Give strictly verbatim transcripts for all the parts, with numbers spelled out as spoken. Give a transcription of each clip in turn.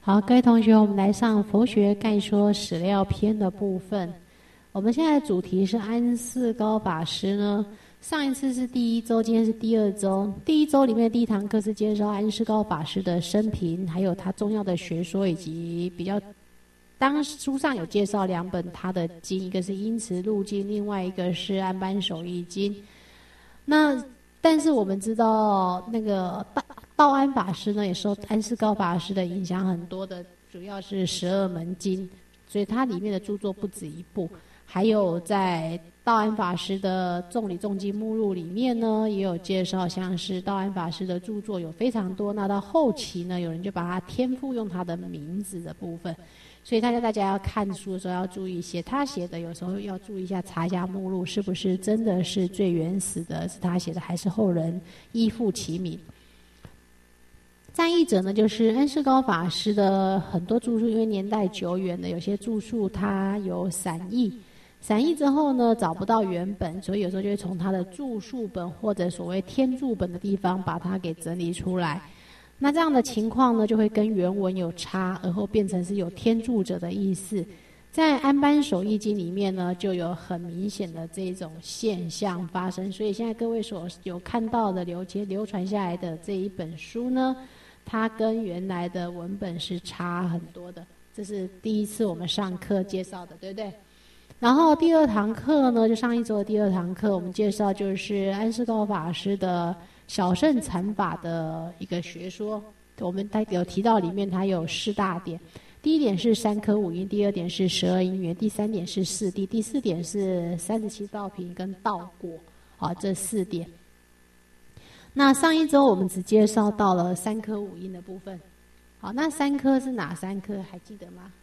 好，各位同学，我们来上佛学概说史料篇的部分。我们现在的主题是安世高法师呢。上一次是第一周，今天是第二周。第一周里面的第一堂课是介绍安世高法师的生平，还有他重要的学说，以及比较当书上有介绍两本他的经，一个是因慈路经，另外一个是安般守义经。那但是我们知道那个道道安法师呢，也受安世高法师的影响很多的，主要是十二门经，所以它里面的著作不止一部。还有在道安法师的众理众经目录里面呢，也有介绍，像是道安法师的著作有非常多。那到后期呢，有人就把它添附用他的名字的部分。所以大家大家要看书的时候要注意，写他写的有时候要注意一下，查一下目录是不是真的是最原始的是他写的，还是后人依附其名。赞译者呢，就是安世高法师的很多著述，因为年代久远的，有些著述他有散译，散译之后呢找不到原本，所以有时候就会从他的著述本或者所谓天注本的地方把它给整理出来。那这样的情况呢，就会跟原文有差，而后变成是有天注者的意思。在安般守义经里面呢，就有很明显的这种现象发生。所以现在各位所有看到的流接流传下来的这一本书呢，它跟原来的文本是差很多的。这是第一次我们上课介绍的，对不对？然后第二堂课呢，就上一周的第二堂课，我们介绍就是安世高法师的小乘禅法的一个学说。我们他有提到里面它有四大点，第一点是三科五音，第二点是十二因缘，第三点是四谛，第四点是三十七道品跟道果，好，这四点。那上一周我们只介绍到了三科五音的部分。好，那三科是哪三科还记得吗？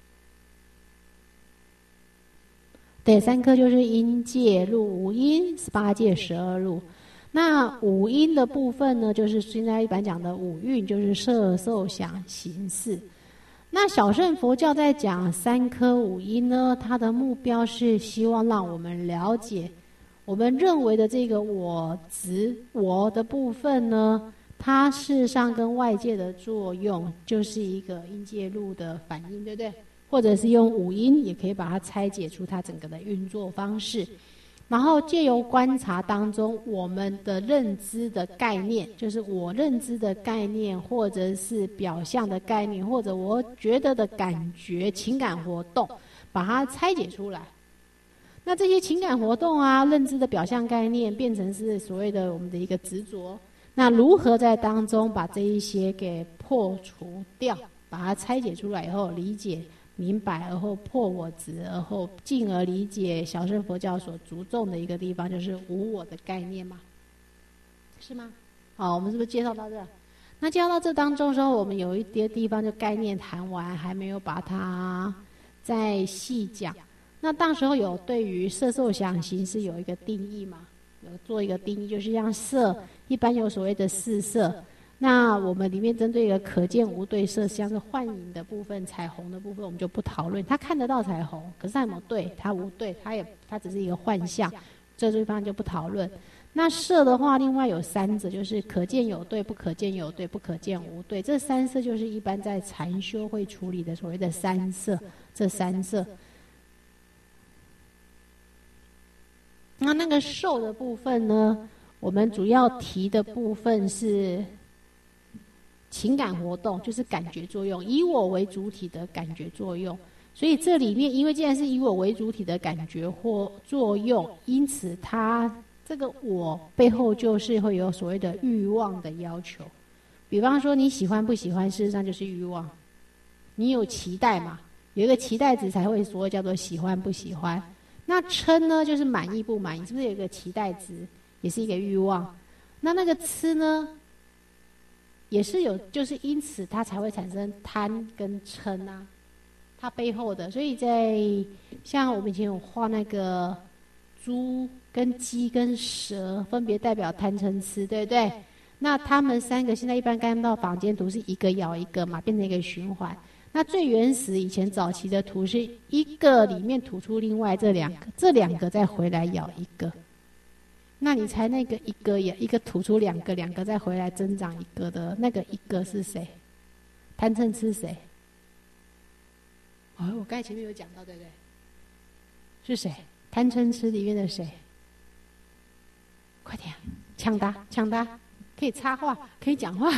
对，三科就是音界路五音，十八界十二路。那五音的部分呢，就是现在一般讲的五蕴，就是色受想行识。那小乘佛教在讲三科五音呢，它的目标是希望让我们了解我们认为的这个我执我的部分呢，它事实上跟外界的作用就是一个音界路的反应，对不对？或者是用五音也可以把它拆解出它整个的运作方式。然后借由观察当中我们的认知的概念，就是我认知的概念，或者是表象的概念，或者我觉得的感觉情感活动，把它拆解出来。那这些情感活动啊，认知的表象概念变成是所谓的我们的一个执着，那如何在当中把这一些给破除掉，把它拆解出来以后理解明白，而后破我执，而后进而理解小乘佛教所着重的一个地方，就是无我的概念嘛，是吗？好，我们是不是介绍到这？那介绍到这当中的时候，我们有一些地方就概念谈完，还没有把它再细讲。那当时候有对于色受想行识有一个定义嘛，有做一个定义，就是像色一般有所谓的四色。那我们里面针对一个可见无对色，像是幻影的部分、彩虹的部分，我们就不讨论。他看得到彩虹，可是它有没有对？它无对，它也它只是一个幻象，这地方就不讨论。那色的话，另外有三者，就是可见有对、不可见有对、不可见无对。这三色就是一般在禅修会处理的所谓的三色，这三色。那那个受的部分呢，我们主要提的部分是情感活动，就是感觉作用，以我为主体的感觉作用。所以这里面，因为既然是以我为主体的感觉或作用，因此它这个我背后就是会有所谓的欲望的要求。比方说你喜欢不喜欢，事实上就是欲望。你有期待嘛？有一个期待值才会所谓叫做喜欢不喜欢。那嗔呢，就是满意不满意，是不是有一个期待值，也是一个欲望？那那个痴呢，也是有，就是因此它才会产生贪跟嗔啊，它背后的。所以在像我们以前有画那个猪跟鸡跟蛇，分别代表贪嗔痴，对不对？那他们三个现在一般看到坊间图是一个咬一个嘛，变成一个循环。那最原始以前早期的图是一个里面吐出另外这两个，这两个再回来咬一个。那你猜那个一个也一个吐出两个，两个再回来增长一个的那个一个是谁？贪嗔痴谁？ 哦，我刚才前面有讲到，对不对？是谁？贪嗔痴里面的谁？快点，抢答，抢答，可以插话，可以讲话。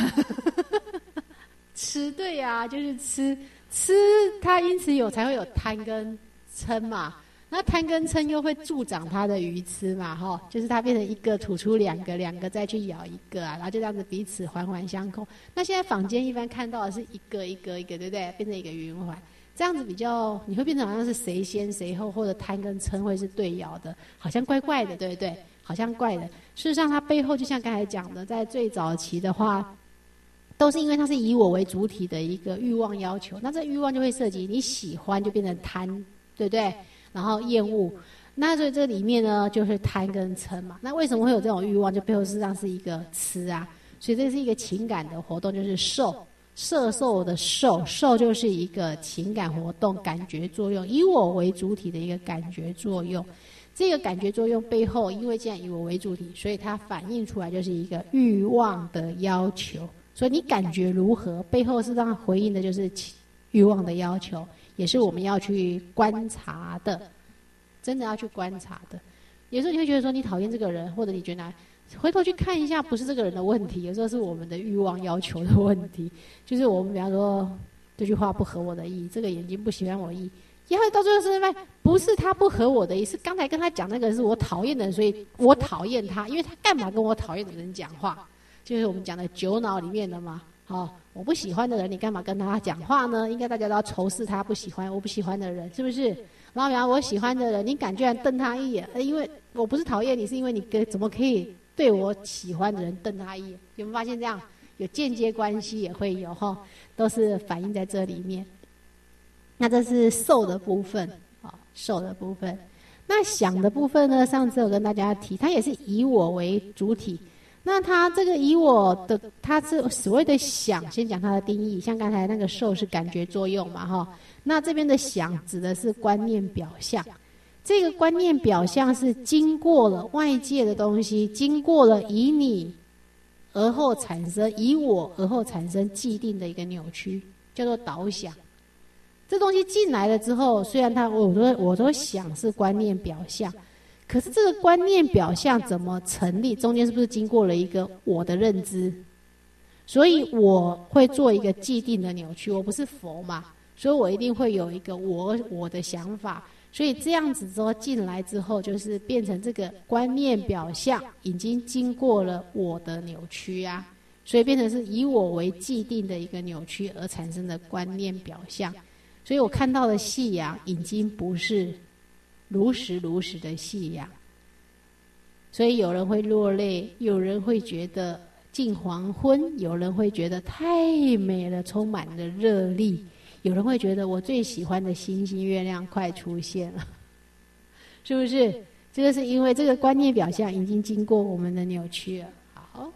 吃，对呀、啊，就是吃，吃它因此有才会有贪跟嗔嘛。那贪跟嗔又会助长它的愚痴嘛，哈，就是它变成一个吐出两个，两个再去咬一个啊，然后就这样子彼此环环相扣。那现在坊间一般看到的是一个一个一个，对不对？变成一个圆环，这样子比较你会变成好像是谁先谁后，或者贪跟嗔会是对咬的，好像怪怪的，对不对？好像怪的。事实上，它背后就像刚才讲的，在最早期的话，都是因为它是以我为主体的一个欲望要求，那这欲望就会涉及你喜欢就变成贪，对不对？然后厌恶，那所以这里面呢就是贪跟嗔嘛。那为什么会有这种欲望？就背后事实上是一个痴啊，所以这是一个情感的活动，就是受，摄受的受，受就是一个情感活动、感觉作用，以我为主体的一个感觉作用。这个感觉作用背后，因为既然以我为主体，所以它反映出来就是一个欲望的要求。所以你感觉如何，背后是让回应的就是欲望的要求，也是我们要去观察的，真的要去观察的。有时候你会觉得说你讨厌这个人，或者你觉得回头去看一下，不是这个人的问题，有时候是我们的欲望要求的问题。就是我们比方说这句话不合我的意，这个眼睛不喜欢我的意，然后到最后是什么？不是他不合我的意，是刚才跟他讲那个是我讨厌的人，所以我讨厌他，因为他干嘛跟我讨厌的人讲话？就是我们讲的九脑里面的嘛。哦，我不喜欢的人，你干嘛跟他讲话呢？应该大家都要仇视他不喜欢我不喜欢的人，是不是？然后比方我喜欢的人，你敢居然瞪他一眼，因为我不是讨厌你，是因为你怎么可以对我喜欢的人瞪他一眼？有没有发现这样？有间接关系也会有哈，都是反映在这里面。那这是受的部分啊，受的部分。那想的部分呢？上次有跟大家提，它也是以我为主体。那它这个以我的，它是所谓的想，先讲它的定义。像刚才那个受是感觉作用嘛，哈。那这边的想指的是观念表象。这个观念表象是经过了外界的东西，经过了以你而后产生，以我而后产生既定的一个扭曲，叫做导想。这东西进来了之后，虽然它我说我说想是观念表象。可是这个观念表象怎么成立？中间是不是经过了一个我的认知？所以我会做一个既定的扭曲。我不是佛嘛，所以我一定会有一个我我的想法。所以这样子之后进来之后，就是变成这个观念表象已经经过了我的扭曲啊，所以变成是以我为既定的一个扭曲而产生的观念表象。所以我看到的夕阳已经不是如实如实的夕阳，所以有人会落泪，有人会觉得近黄昏，有人会觉得太美了，充满了热力，有人会觉得我最喜欢的星星月亮快出现了，是不是？这个是因为这个观念表象已经经过我们的扭曲了。好，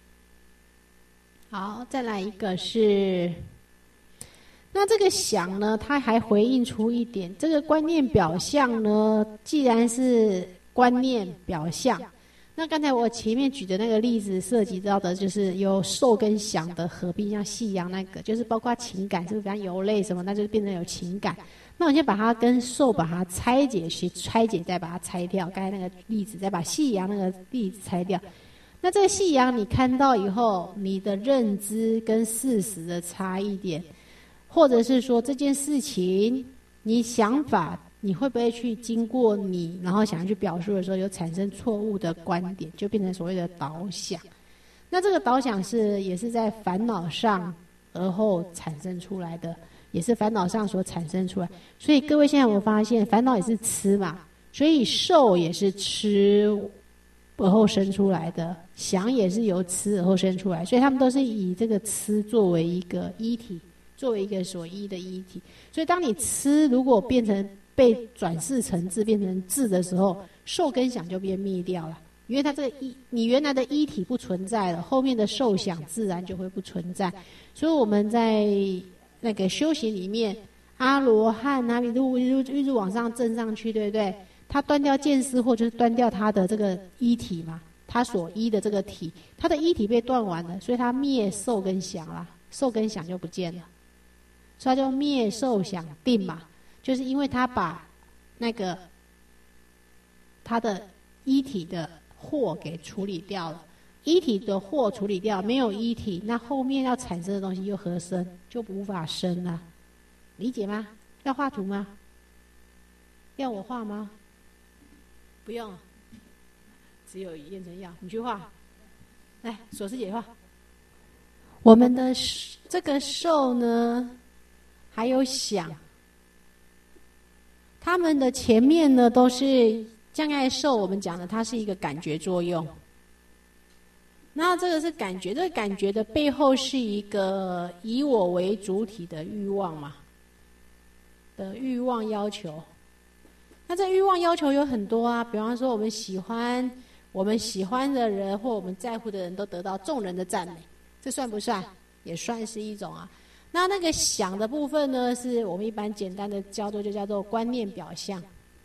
好，再来一个是。那这个想呢，它还回应出一点，这个观念表象呢，既然是观念表象，那刚才我前面举的那个例子涉及到的就是有受跟想的合并，像夕阳那个，就是包括情感，是不是？比方有泪什么，那就变成有情感。那我先把它跟受把它拆解，去拆解再把它拆掉。刚才那个例子，再把夕阳那个例子拆掉。那这个夕阳你看到以后，你的认知跟事实的差异点。或者是说这件事情，你想法你会不会去经过你，然后想要去表述的时候，有产生错误的观点，就变成所谓的导想。那这个导想是也是在烦恼上而后产生出来的，也是烦恼上所产生出来。所以各位现在有没有发现，烦恼也是痴嘛？所以受也是痴而后生出来的，想也是由痴而后生出来，所以他们都是以这个痴作为一个依体。作为一个所依的依体，所以当你痴如果变成被转世成智，变成智的时候，受跟想就变灭掉了，因为它这个依你原来的依体不存在了，后面的受想自然就会不存在。所以我们在那个修行里面，阿罗汉啊，一路一路一路往上正上去，对不对？他断掉见思惑，就是断掉他的这个依体嘛，他所依的这个体，他的依体被断完了，所以他灭受跟想啦，受跟想就不见了。所以它就灭受想定嘛， 就是因为他把那个他的一体的惑给处理掉了，一体的惑处理掉，没有一体，那后面要产生的东西又何生？就无法生了，理解吗？要画图吗？要我画吗？不用，只有验成要你去画。来，锁师姐画。我们的这个受呢，还有想，他们的前面呢都是障碍受，我们讲的它是一个感觉作用。那这个是感觉，这个感觉的背后是一个以我为主体的欲望嘛，的欲望要求。那这欲望要求有很多啊，比方说我们喜欢我们喜欢的人或我们在乎的人都得到众人的赞美，这算不算？也算是一种啊。那那个想的部分呢，是我们一般简单的叫做就叫做观念表象。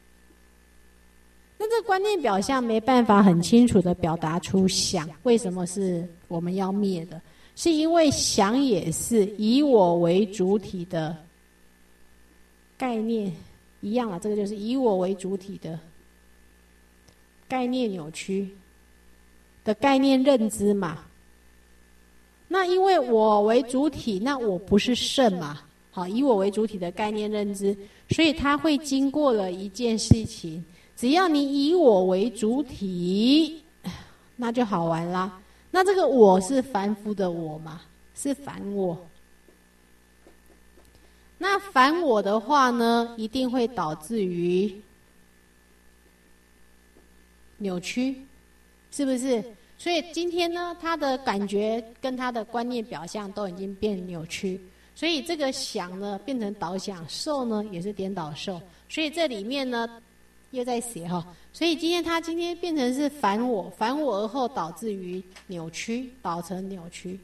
那这观念表象没办法很清楚的表达出想为什么是我们要灭的，是因为想也是以我为主体的概念一样啊，这个就是以我为主体的概念扭曲的概念认知嘛。那因为我为主体，那我不是圣嘛，好，以我为主体的概念认知，所以它会经过了一件事情，只要你以我为主体，那就好玩啦。那这个我是凡夫的我嘛，是凡我。那凡我的话呢，一定会导致于扭曲，是不是？所以今天呢，他的感觉跟他的观念表象都已经变扭曲，所以这个想呢变成导想，受呢也是颠倒受，所以这里面呢又在写哈，所以今天他今天变成是反我，反我而后导致于扭曲，导成扭曲。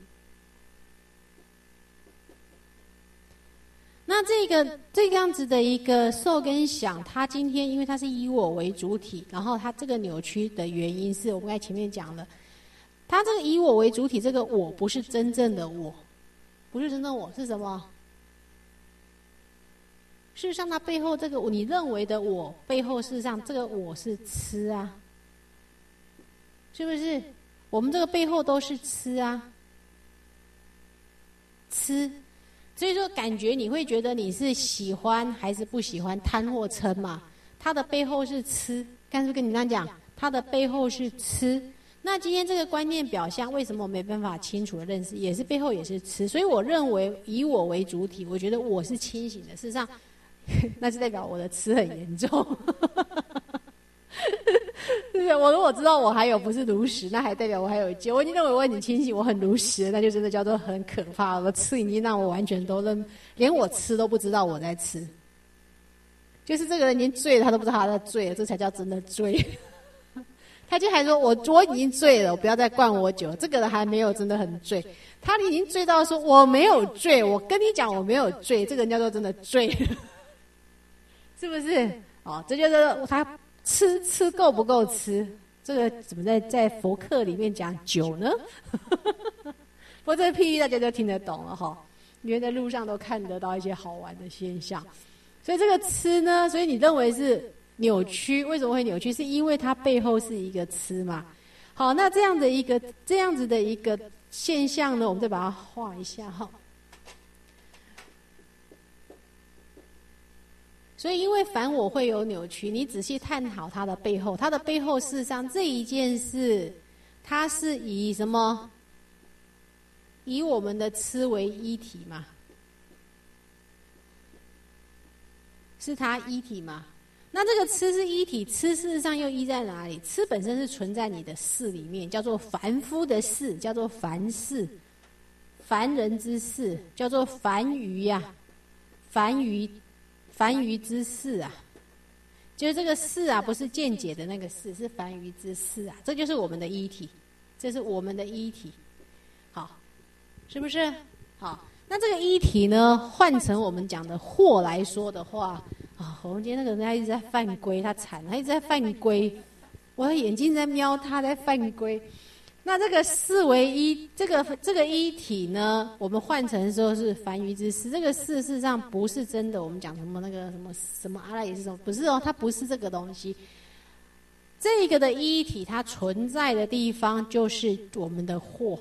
那这个这个样子的一个受跟想，它今天因为它是以我为主体，然后它这个扭曲的原因是我们在前面讲的，它这个以我为主体，这个我不是真正的我，不是真正我是什么？事实上，它背后这个你认为的我背后，事实上这个我是痴啊，是不是？我们这个背后都是痴啊，痴。所以说，感觉你会觉得你是喜欢还是不喜欢，贪或嗔嘛？它的背后是痴，刚才跟你那讲，它的背后是痴。那今天这个观念表象，为什么我没办法清楚的认识？也是背后也是痴。所以我认为以我为主体，我觉得我是清醒的。事实上，那是代表我的痴很严重。我如果知道我还有不是如实，那还代表我还有戒。我已经认为我很清醒，我很如实，那就真的叫做很可怕。我的吃已经让我完全都认，连我吃都不知道我在吃。就是这个人已经醉了，他都不知道他在醉了，这才叫真的醉。他就还说我我已经醉了，不要再灌我酒。这个人还没有真的很醉，他已经醉到说我没有醉，我跟你讲我没有醉，这个人叫做真的醉了，是不是？哦，这就是他。吃吃够不够吃？这个怎么在在佛课里面讲酒呢？不过这个譬喻大家就听得懂了哈，因为在路上都看得到一些好玩的现象。所以这个吃呢，所以你认为是扭曲，为什么会扭曲？是因为它背后是一个吃嘛。好，那这样的一个这样子的一个现象呢，我们再把它画一下哈。所以因为反我会有扭曲，你仔细探讨它的背后，它的背后事实上这一件事，它是以什么？以我们的痴为一体嘛？是它一体嘛？那这个痴是一体，痴事实上又依在哪里？痴本身是存在你的事里面，叫做凡夫的事，叫做凡事，凡人之事，叫做凡愚呀、啊，凡愚。凡愚之事啊，就是这个事啊，不是见解的那个事，是凡愚之事啊，这就是我们的一体，这是我们的一体，好，是不是？好，那这个一体呢，换成我们讲的惑来说的话啊，我们今天那个人他一直在犯规，他惨，他一直在犯规，我的眼睛在瞄他在犯规， 那这个四为一，这个这个一体呢，我们换成说是凡愚之四。这个四事实上不是真的，我们讲什么那个什么什么阿赖耶识什么，不是哦，它不是这个东西。这个的一体，它存在的地方就是我们的惑。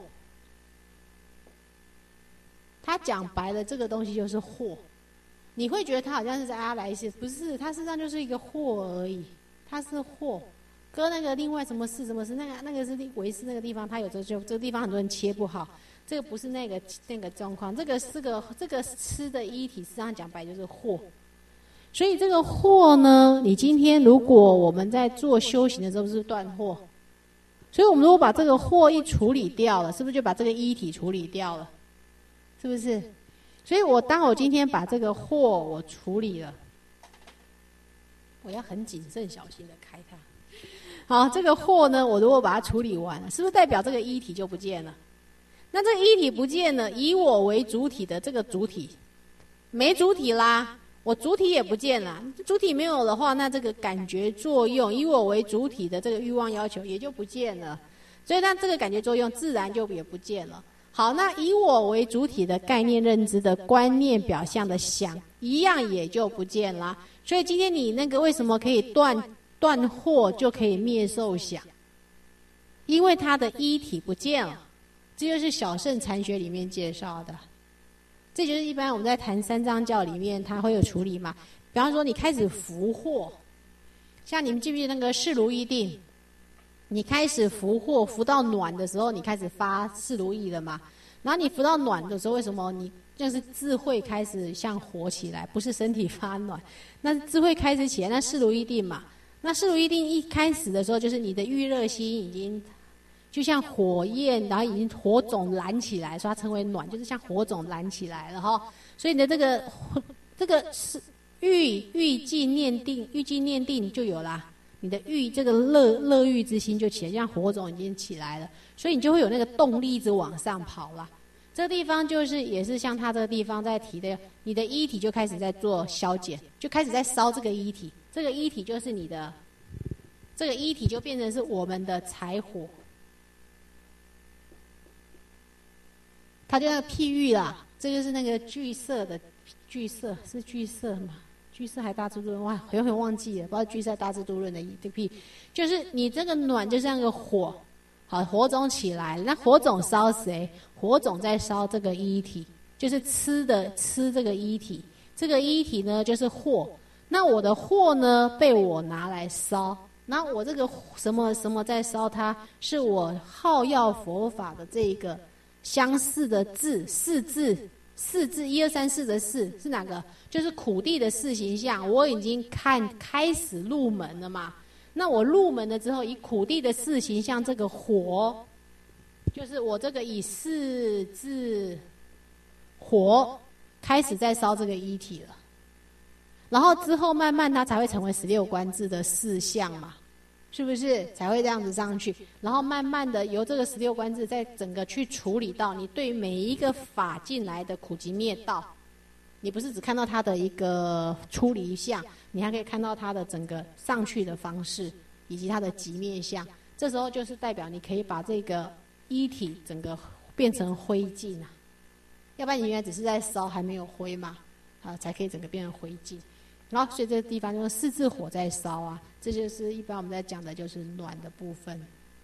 它讲白了，这个东西就是惑。你会觉得它好像是在阿赖耶识，不是，它事实上就是一个惑而已，它是惑。跟那个另外什么事什么事，那个那个是唯识那个地方，它有这就这个地方很多人切不好，这个不是那个那个状况，这个是个这个吃的一体，实际上讲白就是惑。所以这个惑呢，你今天如果我们在做修行的时候，是断惑。所以我们如果把这个惑一处理掉了，是不是就把这个一体处理掉了？是不是？所以我当我今天把这个惑我处理了，我要很谨慎小心的开它。好，这个惑呢，我如果把它处理完了，是不是代表这个一体就不见了？那这个一体不见了，以我为主体的这个主体没主体啦，我主体也不见了。主体没有的话，那这个感觉作用，以我为主体的这个欲望要求也就不见了，所以那这个感觉作用自然就也不见了。好，那以我为主体的概念认知的观念表象的想，一样也就不见了。所以今天你那个为什么可以断断惑就可以灭受想？因为它的一体不见了，这就是小乘禅学里面介绍的。这就是一般我们在谈三藏教里面，它会有处理嘛。比方说你开始伏惑，像你们记不记得那个四如意定？你开始伏惑，伏到暖的时候，你开始发四如意了嘛？然后你伏到暖的时候，为什么你就是智慧开始像火起来？不是身体发暖，那智慧开始起来，那四如意定嘛。那四如意定一开始的时候，就是你的欲热心已经就像火焰，然后已经火种燃起来，所以它称为暖，就是像火种燃起来了哈。所以你的这个这个是欲欲寂念定，欲寂念定就有啦。你的欲这个乐乐欲之心就起来，像火种已经起来了，所以你就会有那个动力一直往上跑啦。这个地方就是也是像他这个地方在提的，你的一体就开始在做消减，就开始在烧这个一体。这个一体就是你的，这个一体就变成是我们的柴火，它就那个譬喻啦，这就是那个聚色的聚色，是聚色吗？聚色还大智度论，哇，有点忘记了，不知道聚色大智度论的这个譬，就是你这个暖就像个火，好，火种起来了，那火种烧谁？火种在烧这个一体，就是吃的吃这个一体，这个一体呢就是惑。那我的惑呢，被我拿来烧，那我这个什么什么在烧它，是我好要佛法的这一个相似的字，四字，四字，一二三四的四是哪个？就是苦地的四形象，我已经看开始入门了嘛。那我入门了之后，以苦地的四形象这个火，就是我这个以四字火开始在烧这个一体了。然后之后慢慢它才会成为十六观智的四相嘛，是不是才会这样子上去？然后慢慢的由这个十六观智再整个去处理到你对每一个法进来的苦集灭道，你不是只看到它的一个出离相，你还可以看到它的整个上去的方式以及它的极灭相。这时候就是代表你可以把这个一体整个变成灰烬啊，要不然你原来只是在烧还没有灰嘛，啊，才可以整个变成灰烬。然后所以这个地方就是四字火在烧啊，这就是一般我们在讲的就是暖的部分，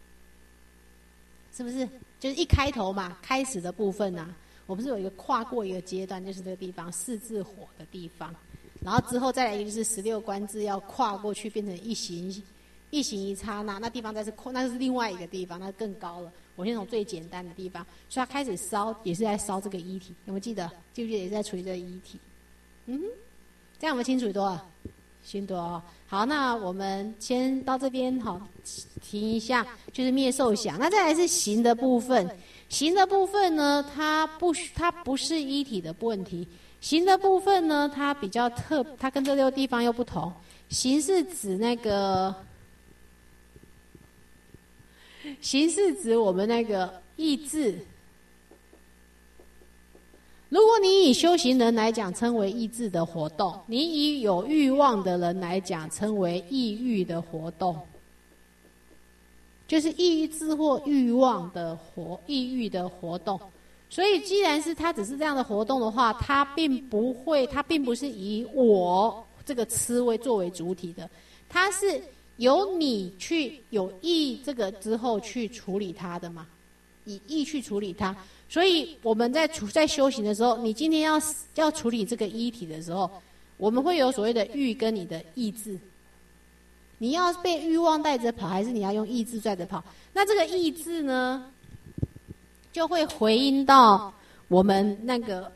是不是？就是一开头嘛，开始的部分啊，我不是有一个跨过一个阶段，就是这个地方四字火的地方，然后之后再来一个就是十六观智要跨过去变成一行一行一刹那，那地方再是扩，那是另外一个地方，那更高了。我先从最简单的地方，所以他开始烧也是在烧这个一体，有没有记得？记不记得也是在处理这个一体？嗯哼。这样我们清楚多少？心多哦。好，那我们先到这边好，停一下，就是灭受想。那再来是行的部分，行的部分呢，它不它不是一体的问题。行的部分呢，它比较特，它跟这六个地方又不同。行是指那个，行是指我们那个意志。如果你以修行人来讲，称为意志的活动；你以有欲望的人来讲，称为意欲的活动。 就是意志或欲望的活意欲的活动。所以既然是它只是这样的活动的话，它并不会，它并不是以我这个思维作为主体的，它是由你去有意这个之后去处理它的嘛，以意去处理它。所以我们在处在修行的时候，你今天要要处理这个议题的时候，我们会有所谓的欲跟你的意志。你要被欲望带着跑，还是你要用意志带着跑？那这个意志呢，就会回应到我们那个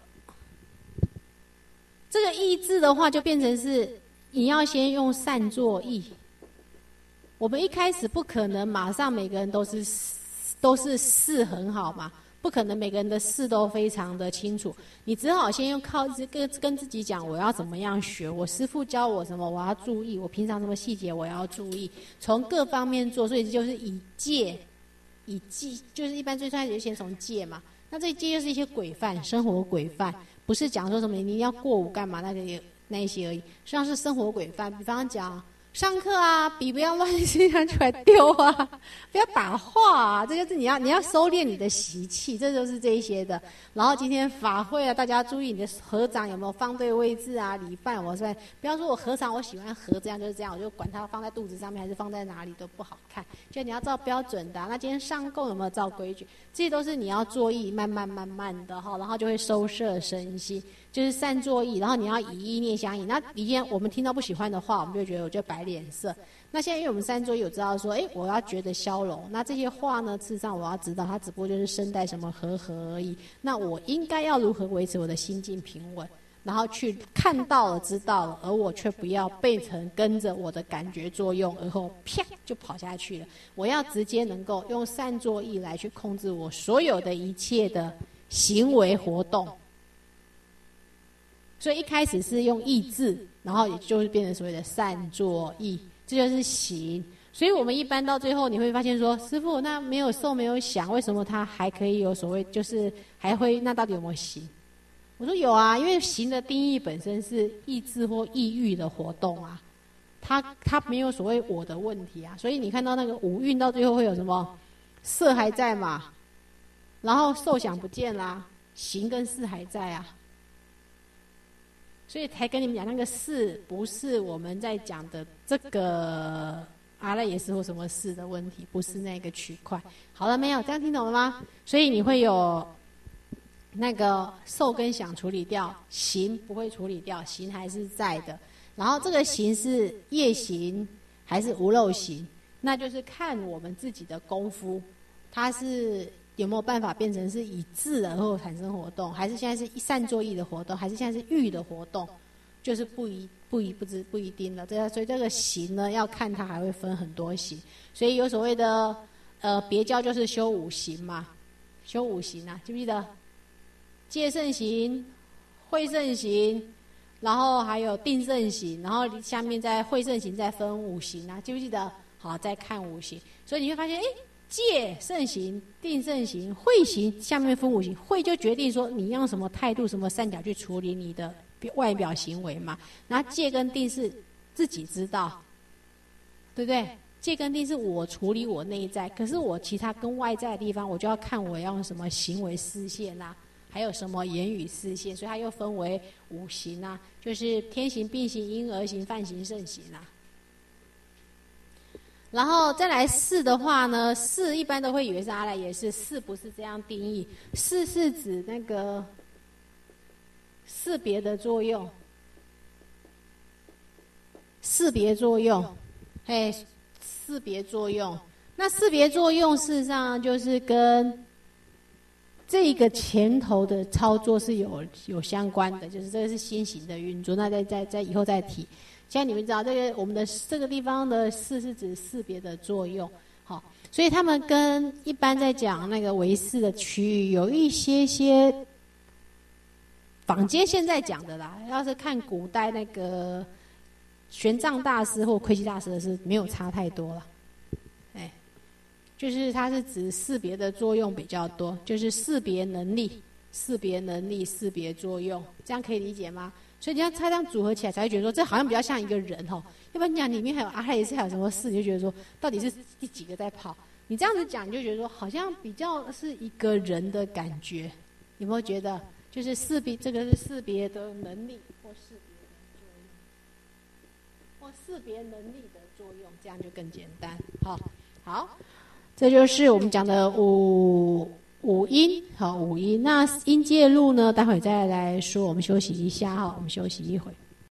这个意志的话，就变成是你要先用善作意。我们一开始不可能马上每个人都是都是事很好嘛，不可能每个人的事都非常的清楚，你只好先用靠跟跟自己讲，我要怎么样学，我师父教我什么，我要注意，我平常什么细节我要注意，从各方面做。所以就是以戒，以戒就是一般最开始就先从戒嘛。那这戒就是一些规范，生活规范，不是讲说什么你一定要过午干嘛那个也那一些而已，实际上是生活规范。比方讲。上课啊，笔不要乱拿出来丢啊，不要打话啊，这就是你要你要收敛你的习气，这就是这一些的。然后今天法会啊，大家注意你的合掌有没有放对位置啊，礼拜有没有是吧？不要说我合掌我喜欢合这样就是这样，我就管它放在肚子上面还是放在哪里都不好看，就你要照标准的啊。那今天上供有没有照规矩？这些都是你要作意，慢慢慢慢的哈，然后就会收摄身心。就是善作意，然后你要以意念相应。那以前我们听到不喜欢的话，我们就觉得我就摆脸色。那现在因为我们善作意有知道说，哎，我要觉得消融。那这些话呢，事实上我要知道，它只不过就是声带什么和合而已。那我应该要如何维持我的心境平稳？然后去看到了、知道了，而我却不要被成跟着我的感觉作用，而后啪就跑下去了。我要直接能够用善作意来去控制我所有的一切的行为活动。所以一开始是用意志，然后也就是变成所谓的善作意，这就是行。所以我们一般到最后你会发现说，师父那没有受没有想，为什么他还可以有所谓就是还会那到底有没有行？我说有啊，因为行的定义本身是意志或意欲的活动啊，它它没有所谓我的问题啊。所以你看到那个五蕴到最后会有什么？色还在嘛，然后受想不见啦，行跟识还在啊。所以才跟你们讲，那个事不是我们在讲的这个阿赖耶识或什么事的问题，不是那个区块。好了没有？这样听懂了吗？所以你会有那个受跟想处理掉，行不会处理掉，行还是在的。然后这个行是业行还是无漏行，那就是看我们自己的功夫，它是有没有办法变成是以智而后产生活动，还是现在是善作意的活动，还是现在是欲的活动，就是不一不一不知不一定的。这所以这个行呢，要看它还会分很多行，所以有所谓的呃别教就是修五行嘛，修五行啊，记不记得？戒慎行、慧慎行，然后还有定慎行，然后下面在慧慎行再分五行啊，记不记得？好，再看五行，所以你会发现，哎。戒慎行、定慎行、慧行，下面分五行。慧就决定说你用什么态度、什么善角去处理你的外表行为嘛。然后戒跟定是自己知道，对不对？戒跟定是我处理我内在，可是我其他跟外在的地方，我就要看我要用什么行为示现啊，还有什么言语示现，所以它又分为五行啊，就是天行、病行、婴儿行、犯行、圣行啊。然后再来识的话呢，识一般都会以为是阿赖耶识，识不是这样定义。识是指那个识别的作用，识别作用，哎，识别作用。那识别作用事实上就是跟这个前头的操作是有有相关的，就是这个是心行的运作。那再再再以后再提。现在你们知道，这个我们的这个地方的识是指识别的作用，好，所以他们跟一般在讲那个唯识的区域有一些些坊间现在讲的啦。要是看古代那个玄奘大师或窥基大师的是没有差太多了，哎，就是它是指识别的作用比较多，就是识别能力、识别能力、识别作用，这样可以理解吗？所以你要它这样组合起来，才会觉得说这好像比较像一个人哦。要不然你讲里面还有阿赖耶识，还有什么事，你就觉得说到底是第几个在跑？你你这样子讲，你就觉得说好像比较是一个人的感觉，有没有觉得？就是识别，这个是识别的能力或识别的作用，或识别能力的作用，这样就更简单。好，好，这就是我们讲的五五音，好，五音。那音介入呢，待会再来说。我们休息一下哈，我们休息一会。